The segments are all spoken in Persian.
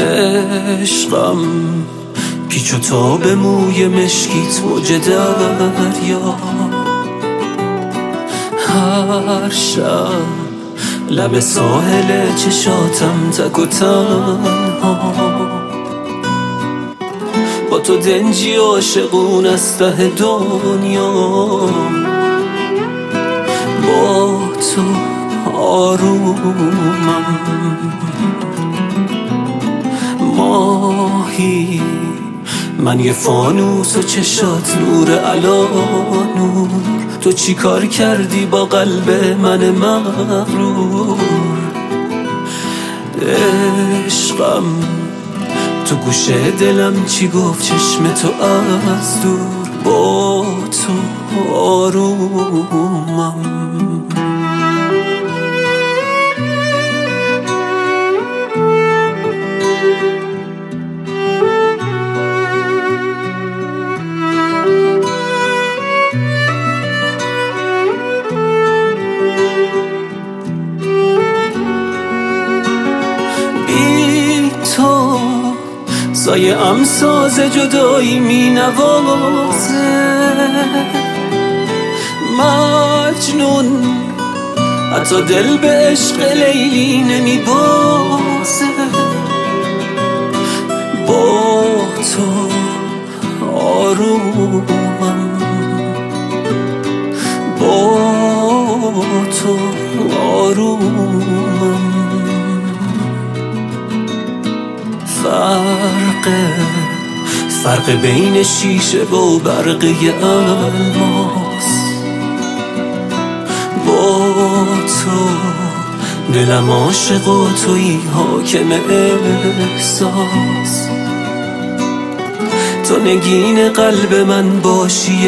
عشقم پیچ و تاب موی مشکیت موج دریا، هر شب لب ساحل چشاتم تک و تنها، با تو دنجی عاشقون از ته دنیا، با تو آرومم ماهی، من یه فانوس و چشات نور علا نور. تو چی کار کردی با قلب من مغرور؟ عشقم تو گوشه دلم چی گفت چشم تو از دور، با تو آرومم. سایه ام ساز جدایی می نوازه، مجنون حتی دل به عشق لیلی نمی بازه، با تو آرومم، با تو آرومم. فرق بین شیشه و برقه الماس، با تو دلم عاشق و تویی حاکم احساس، تو نگین قلب من باشی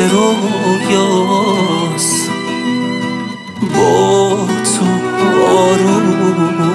رویاست، با تو آروم